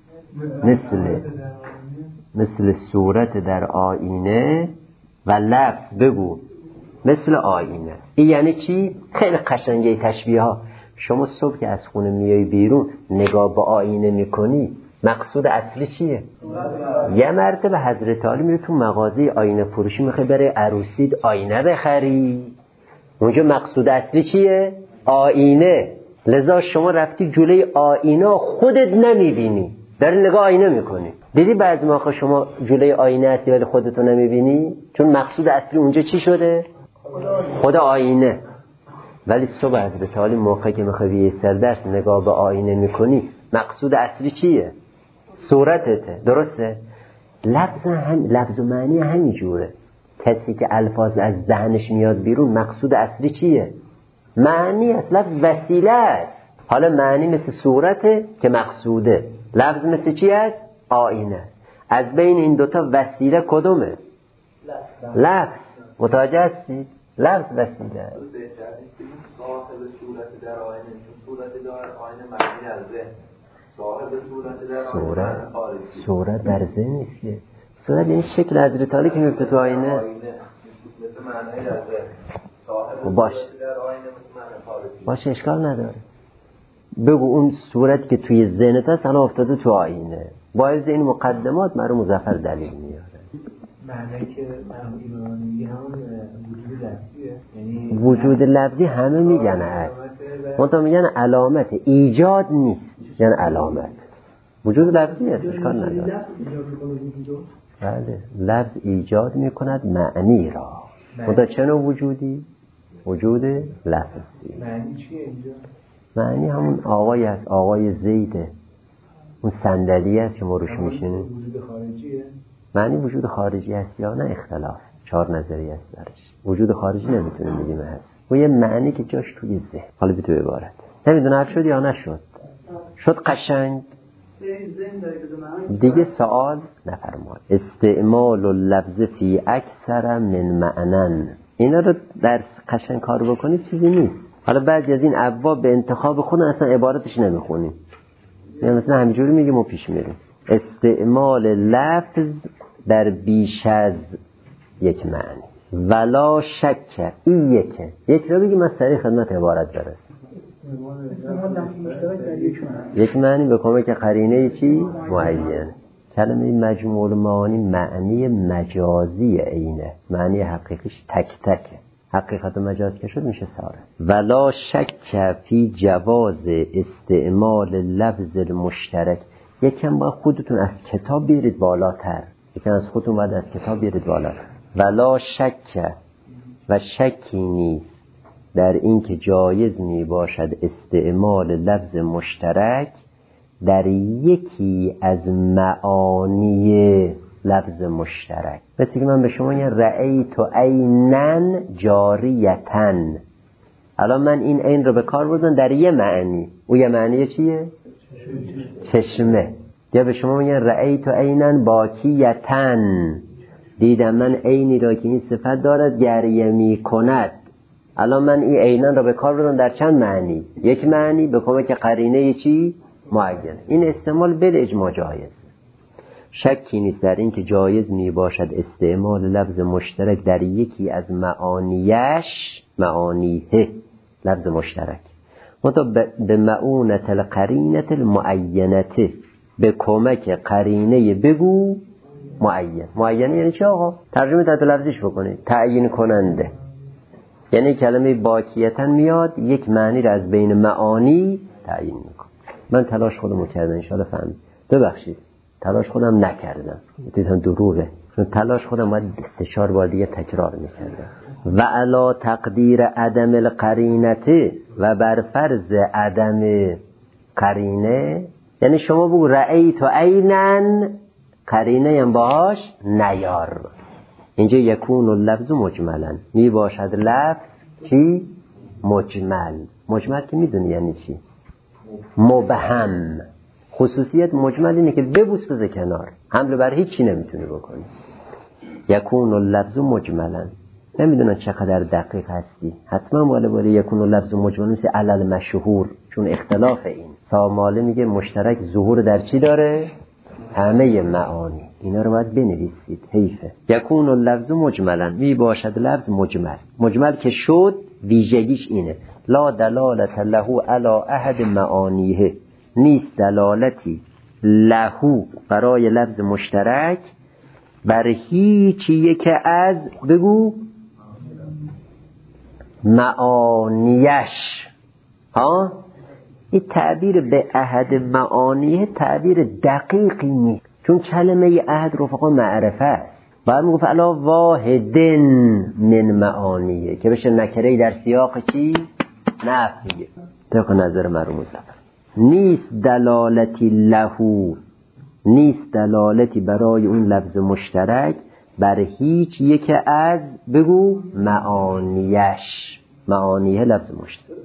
مثل صورت در آینه و لفظ بگو مثل آینه. این یعنی چی؟ خیلی قشنگه تشبیه ها. شما صبح که از خونه میای بیرون نگاه به آینه میکنی، مقصود اصلی چیه؟ یه مرتبه حضرت علی میره تو مغازه آینه فروشی، میخوای برای عروسیت آینه بخری، اونجا مقصود اصلی چیه؟ آینه. لذا شما رفتی جلوی آینه خودت نمیبینی، داری نگاه آینه میکنی. دیدی بعضی موقع شما جلوی آینه هستی ولی خودتو نمیبینی، چون مقصود اصلی اونجا چی شده؟ خدا آینه. ولی صبح حضرت علی موقعی که میخوای یه سردرس نگاه به آینه میکنی، مقصود اصلی چیه؟ صورتته. درسته؟ لفظ و معنی همینجوره. کسی که الفاظ از ذهنش میاد بیرون، مقصود اصلی چیه؟ معنی است. لفظ وسیله است. حالا معنی مثل صورته که مقصوده، لفظ مثل چی است؟ آینه. از بین این دوتا وسیله کدومه؟ لفظ. متوجه هستی؟ لفظ وسیله است. صاحب صورت در آینه، صورت در آینه معنی از ذهن. صاحب صورت در آینه خارجی. صورت در ذهن نیست که. صورت یعنی شکل حضرت علی که میفته تو آینه. مثل معنی از ذهن. صاحب باش. صورت در آینه مثل معنی خارجی. باشه، اشکال نداره. بگو اون صورت که توی ذهنت هست الان افتاده تو آینه. باعث این مقدمات مرحوم مظفر دلیل میاره. معنی که ایران میگه همون وجود لفظیه، یعنی وجود لفظی همه میگن هست، منتها میگن علامت، ایجاد نیست، یعنی علامت. وجود لفظی هست، اشکال نداره. بله، لفظ ایجاد میکند معنی را. منتها چه نوع وجودی؟ وجود لفظی. معنی چیه اینجا؟ معنی همون آقای هست، آقای زیده، اون صندلی هست که ما روش میشینیم. وجود خارجیه؟ معنی وجود خارجی هست یا نه؟ اختلاف 4 نظریه است درش. وجود خارجی نمیتونیم بگیم هست، و یه معنی که جاش توی ذهن. حالا به تو عبارت نمیدونه حل شد یا نشد. شد قشنگ دیگه. سوال نفرمای. استعمال اللفظ فی اکثر من معنن، اینا رو درس قشنگ کار بکنید چیزی نیست. حالا بعضی از این ابواب به انتخاب خودن اصلا عبارتش نمیخونیم، یعنی مثلا همینجوری میگیم و پیش میریم. استعمال لفظ در بیش از یک معنی. ولا شک. این یک رو بگیم، از سریع خدمت عبارت برسیم. یک معنی به کمک قرینه چی؟ معین. کلمه مجموع المعانی معنی مجازی عینه، معنی حقیقیش تک تکه. حقیقت مجاز که شد میشه ساره. ولا شک فی جواز استعمال لفظ المشترک. یکم باید خودتون از کتاب بیارید بالاتر. ولا شک، و شکی نیست در این که جایز می باشد استعمال لفظ مشترک در یکی از معانی لفظ مشترک. مثل که من به شما یه رأیت عینن جاریتن، الان من این عین رو به کار بردم در یه معنی. او یه معنی چیه؟ چشمه. یا به شما میگن رأیت عینن باکیتن، دیدم من عینی را که این صفت دارد گریه می کند. الان من این عینن را به کار بردم در چند معنی؟ یک معنی به کمک قرینه چی؟ معین. این استعمال بل اجماع جایز، شکی نیست در این که جایز می باشد استعمال لفظ مشترک در یکی از معانیش، معانیه لفظ مشترک، به معونت القرینت المعینته، به کمک قرینه بگو معین. معینه یعنی چه آقا؟ ترجمه تحت لفظیش بکنید، تعیین کننده. یعنی کلمه باکیتن میاد یک معنی را از بین معانی تعیین میکنه. من تلاش خودمو کردم انشاءالله فهمید. ببخشید تلاش خودم نکردم، دیدم دروغه، چون تلاش خودم باید 3-4 بار دیگه تکرار میکردم. و علا تقدیر عدم القرینته، و بر فرض عدم قرینه، یعنی شما بگو رأیت عینن قرینه هم باهاش نیار. اینجا یکون اللفظ مجملا، می باشد لفظ چی؟ مجمل. مجمل که میدونی یعنی چی؟ مبهم. خصوصیت مجمل اینه که ببوس بذار کنار، حمله بر هیچ چی نمیتونی بکنی. یکون اللفظ مجملا. نمیدونم چقدر دقیق هستی، حتما بالا یکون اللفظ مجملا مثل علل مشهور، چون اختلاف این ساماله میگه مشترک ظهور در چی داره؟ همه معانی. اینا رو باید بنویسید، حیفه. یکون اللفظ مجملا، می باشد لفظ مجمل. مجمل که شد ویژگیش اینه لا دلالت له علی احد معانیه، نیست دلالتی لهو برای لفظ مشترک بر هیچ یک از بگو معانیش. ها این تعبیر به احد معانیه تعبیر دقیقی نیست، چون کلمه احد رفقا معرفه است. باید میگفت علا واحدن من معانیه که بشه نکره در سیاق چی؟ نفیه. طبق نظر مرحوم مظفر نیست دلالتی لهو، نیست دلالتی برای اون لفظ مشترک بر هیچ یک از بگو معانیش. معانیه لفظ مشترک.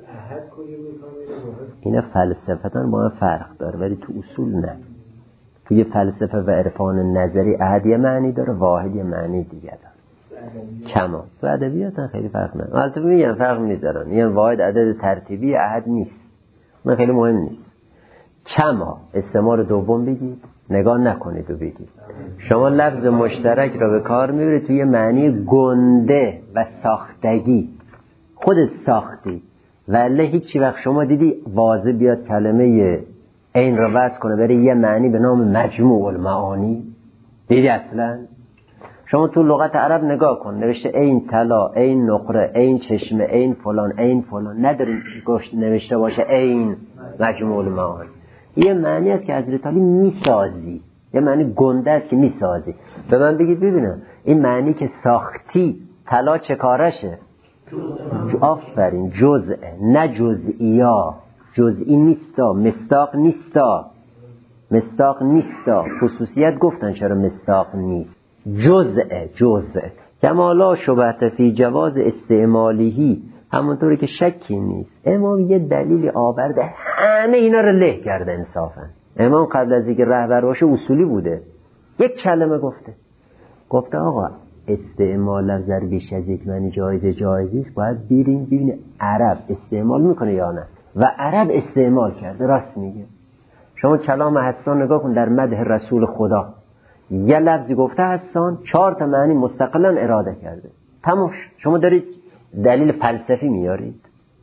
اینا فلسفتا با هم فرق داره ولی تو اصول نه. توی فلسفه و عرفان نظری احد یه معنی داره، واحد یه معنی دیگه داره. کما تو ادبیات خیلی فرق نداره. البته میگن فرق میذارن، یعنی واحد عدد ترتیبی احد نیست، من خیلی مهم نیست. کما استعمال دوم بگید، نگاه نکنید و بگید. شما لفظ مشترک را به کار میبرید توی معنی گنده و ساختگی، خودت ساختی، ولی هیچی وقت شما دیدی واضح بیاد کلمه این را وضع کنه برای یه معنی به نام مجموع المعانی؟ دیدی اصلا؟ شما تو لغت عرب نگاه کن، نوشته این طلا، این نقره، این چشمه، این فلان، این فلان، نداری گوشت نوشته باشه این مجموع المعانی. یه معنی است که حضرت علی میسازی، یه معنی گنده است که میسازی. به من بگید ببینم این معنی که ساختی طلا چه کارشه؟ آفرین، جزءه نه جزئیا. جزئی نیستا، مصداق نیستا، مصداق نیستا. خصوصیت گفتن چرا مصداق نیست، جزءه. جزء کما لا شبهه فی جواز استعمالیه، همونطوری که شکی نیست. امام یه دلیل آورده همه اینا رو له کرده. انصافا امام قبل از اینکه رهبر باشه اصولی بوده، یک کلمه گفته آقا استعمال لفظ بیش از یک معنی جایزی است، باید بریم ببینیم عرب استعمال میکنه یا نه، و عرب استعمال کرده. راست میگه. شما کلام حسان نگاه کن در مدح رسول خدا، یه لفظی گفته حسان 4 تا معنی مستقلا اراده کرده. تموم. شما دارید دلیل فلسفی میارید.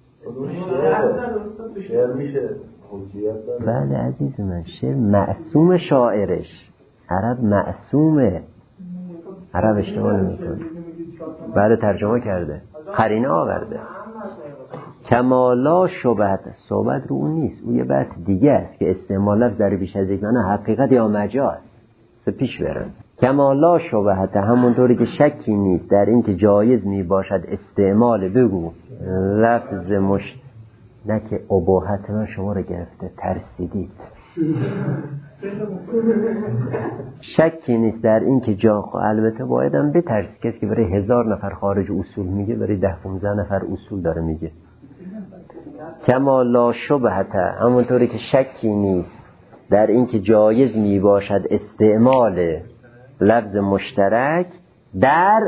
شعر میشه. بله عزیز من، شعر معصوم شاعرش. عرب معصومه، عرب اشتباه نمیکنه. بعد ترجمه کرده، قرینه آورده. کمالا شبهت، صحبت رو اون نیست، اون یه بحث دیگه است که استعمال لفظ در بیش از یک معنی حقیقت یا مجاز. پیش برن. کمالا شبهت، همونطوری که شکی نیست در این که جایز می باشد استعمال بگو لفظ نه که اباحت من شما رو گرفته ترسیدید. شکی نیست در این که البته بایدم بترسی، کسی که برای 1000 نفر خارج اصول میگه برای 10-15 نفر اصول داره میگه. کما لا شبهت، همونطوری که شکی نیست در این که جایز می باشد استعمال لفظ مشترک در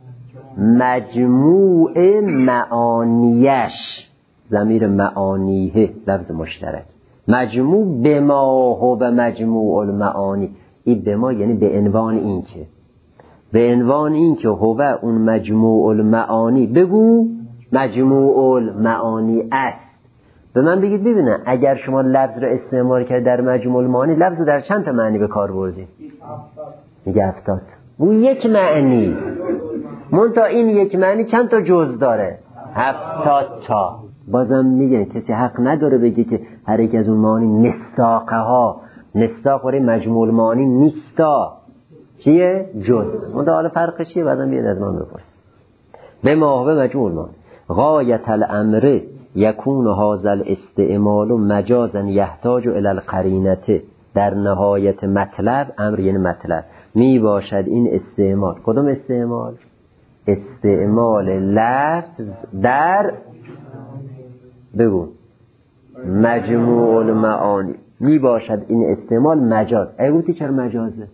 مجموع معانیش، ضمیر معانیه لفظ مشترک، مجموع بما هو مجموع المعانی. این بما یعنی به عنوان این که، به عنوان این که هو اون مجموع المعانی، بگو مجموع المعانی است. به من بگید ببینم اگر شما لفظ رو استعمال کرد در مجموع المعانی، لفظ رو در چند تا معنی به کار بردی؟ میگه 70. اون یک معنی، منتها این یک معنی چند تا جز داره؟ 70 تا. بازم میگه کسی حق نداره بگه که هر یک از اون معانی نستاقه ها، نستاق برای مجموع المعانی نیستا، چیه؟ جز. منتها حالا فرقش چیه؟ بعدم بیاد از من بپرس. به ما به مجموع المعانی غایت الامر یکون هذا الاستعمال مجازا یحتاج الى القرینه. در نهایت مطلب، امر یعنی مطلب، می باشد این استعمال. کدوم استعمال؟ استعمال لفظ در بگو مجموع المعانی. می باشد این استعمال مجاز. گفتی چرا مجازه؟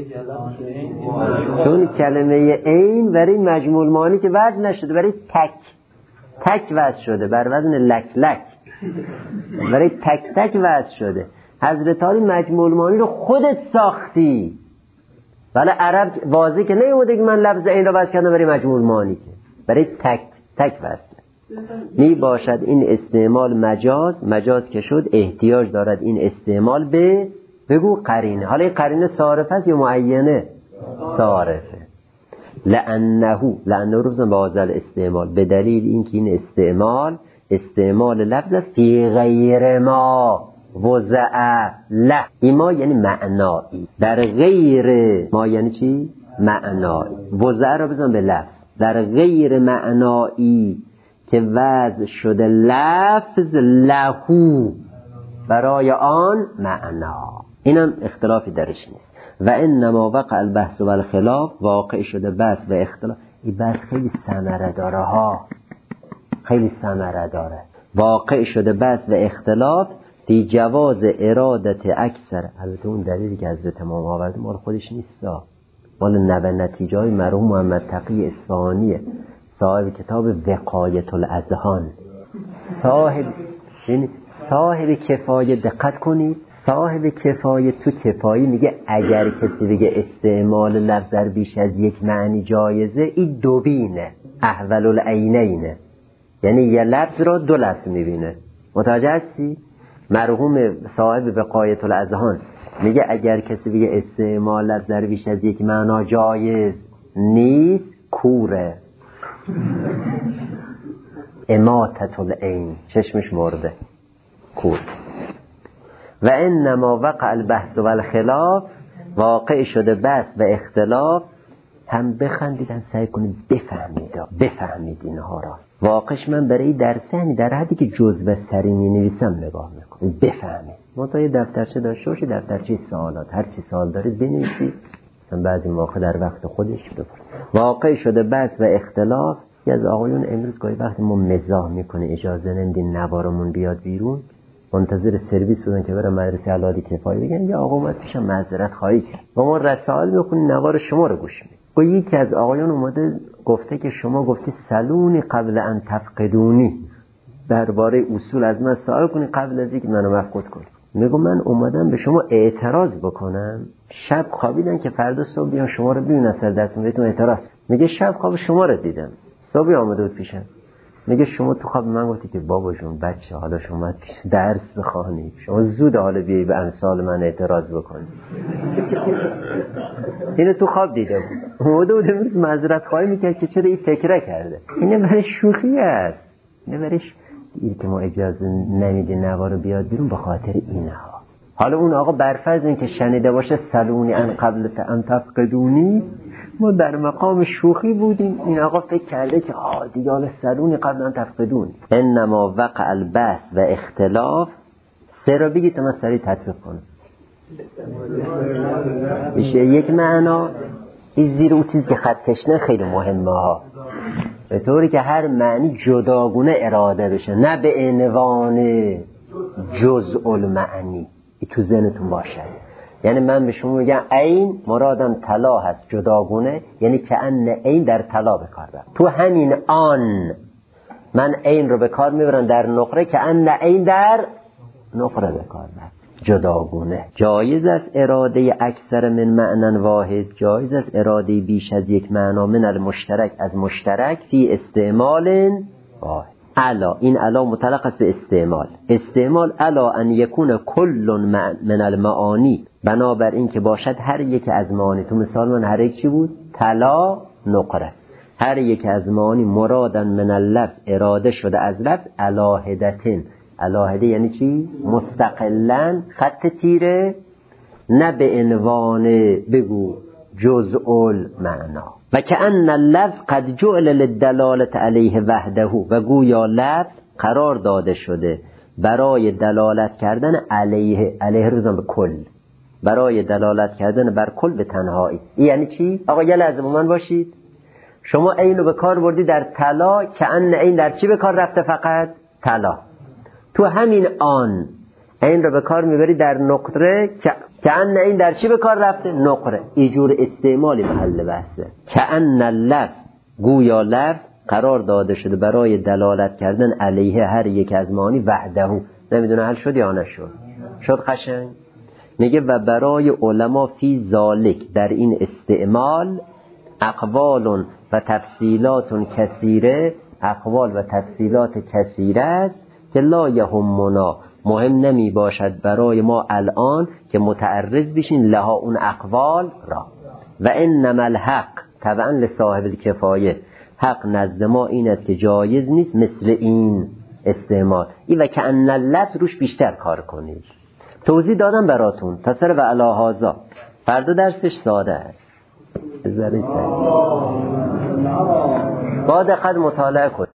چون کلمه عین برای مجموع المعانی که وزن نشده، برای تک وزن شده، بر وزن لک لک، برای تک وزن شده. حضرت علی مجموع المعانی رو خودت ساختی، ولی عرب واضح که نیومده که من لفظ این رو وزن کردم برای مجموع المعانی، که برای تک وزن. می باشد این استعمال مجاز که شد احتیاج دارد این استعمال به بگو قرینه. حالا این قرینه صارفه است یا معینه؟ صارفه. لأنه رو بزن با هذا استعمال، به دلیل اینکه این استعمال لفظ فی غیر ما وضع له. این ما یعنی معنایی، در غیر ما یعنی چی؟ معنایی. وضع رو بزن به لفظ، در غیر معنایی که وضع شده لفظ لهو، برای آن معنا. اینم اختلافی درش نیست. و انما وقع البحث و الخلاف، واقع شده بحث و اختلاف. این بحث خیلی ثمره داره ها، خیلی ثمره داره. واقع شده بحث و اختلاف فی جواز ارادت اکثر. البته اون دلیلی که حضرت امام آورده مال خودش نیست، مال نتیجه های مرحوم محمد تقی اصفهانیه، صاحب کتاب وقایت الاذهان، صاحب کفایه. دقت کنید، صاحب کفایه تو کفایه میگه اگر کسی بگه استعمال لفظ در بیش از یک معنی جایزه، این دوبینه، احول العینینه، یعنی یه لفظ را دو لفظ میبینه. متوجه هستی؟ مرحوم صاحب وقایت الاذهان میگه اگر کسی بگه استعمال لفظ در بیش از یک معنی جایز نیست، کوره، اماتت العین، چشمش مرده، کور. و انما وقع البحث و الخلاف، واقع شده بحث و اختلاف. هم بخندیدن، سعی کنید بفهمید اینها را. واقعش من برای درسه در حدی که جزء سری می نویسم نگاه میکنید، بفهمید. منتها یه دفترچه داشته باشید، دفترچه سوالات، هر چی سوال دارید بنویسید، بعضی موقع در وقت خودش بپرسید. واقع شده بحث و اختلاف. از آقایون امروز گاهی وقتی ما مزاح میکنه اجازه نمیدین نوارمون بیاد بیرون، منتظر سرویس بودن که برای مدرسه علادی کفایی بگن یا آقا اومد پیشم معذرت خواهی کرد، با ما رسائل میخونیم نوار شما رو گوش میدیم. یکی از آقایان اومده گفته که شما گفتی سلونی قبل ان تفقدونی، درباره اصول از من سوال کنی قبل از اینکه منو مفقود کنی. میگم من اومدم به شما اعتراض بکنم، شب خوابیدن که فردا صبح بیان شما رو ببینن سر دستون بهتون اعتراض. میگه شب خواب شما رو دیدم، صبح آمده بود پیشم، میگه شما تو خواب من گفتی که بابا جون بچه حالا شما درس بخوانی، شما زود حالا بیایی به امثال من اعتراض بکنی. اینو تو خواب دیده بود، اومده بود امروز معذرت خواهی میکرد که چرا این فکره کرده. اینه برای شوخی است، اینه برای این که ما اجازه نمیده نوارو بیاد بیرون به خاطر اینها. حالا اون آقا برفرض این که شنیده باشه سلونی ان قبل ان تفقدونی، ما در مقام شوخی بودیم، این آقا فکر کرده که دیگه حالا سلونی قبل ان تفقدونی. انما وقع البحث و اختلاف. سه را بگید تا من سریع تطبیق کنم. میشه یک معنا. این زیر اون چیز که خط کشنه خیلی مهمه ها، به طوری که هر معنی جداگونه اراده بشه، نه به عنوان جزء المعنی. این تو ذهنتون باشه. یعنی من به شما میگم عین مرادم طلا هست جداگونه، یعنی کأن عین در طلا به کار رفت. تو همین آن من عین رو به کار میبرم در نقره، کأن عین در نقره به کار رفت جداگونه. جایز است اراده اکثر من معنی واحد، جایز است اراده بیش از یک معنا من المشترک از مشترک فی استعمال واحد. علا، این علا مطلق است به استعمال علا ان یکون کل من المعانی، بنابر این که باشد هر یک از معانی. تو مثال من هر یک چی بود؟ طلا نقره. هر یک از معانی مرادن من اللفظ اراده شده از لفظ علاهدتن. علاهده یعنی چی؟ مستقلن، خط تیره، نه به عنوان بگو جزء المعنا. و کأن اللفظ قد جعل للدلالت علیه وحده، و گویا لفظ قرار داده شده برای دلالت کردن علیه روزان به کل، برای دلالت کردن بر کل به تنهایی. یعنی چی؟ آقا یه لحظه با من باشید. شما اینو به کار بردی در طلا، کأن این در چی به کار رفته؟ فقط طلا. تو همین آن این رو به کار میبری در نقره، کأن این در چی به کار رفته؟ نقره. اینجور استعمالی محل بحثه. کأن اللفظ، گویا لفظ قرار داده شده برای دلالت کردن علیه هر یک از معانی وحده. نمیدونه حل شد یا نشد؟ شد قشنگ. میگه و برای علما فی ذالک، در این استعمال، اقوال و تفصیلات کثیره، اقوال و تفصیلات کثیره است که لا یهمنا، مهم نمی باشد برای ما الان که متعرض بشین لها اون اقوال را. و انما الحق طبعا لصاحب الکفایه، حق نزد ما این است که جایز نیست مثل این استعمال این و کأن اللفظ روش بیشتر کار کنید. توضیح دادم براتون تصر و علی هذا. فردا درسش ساده است، با دقت مطالعه کنید.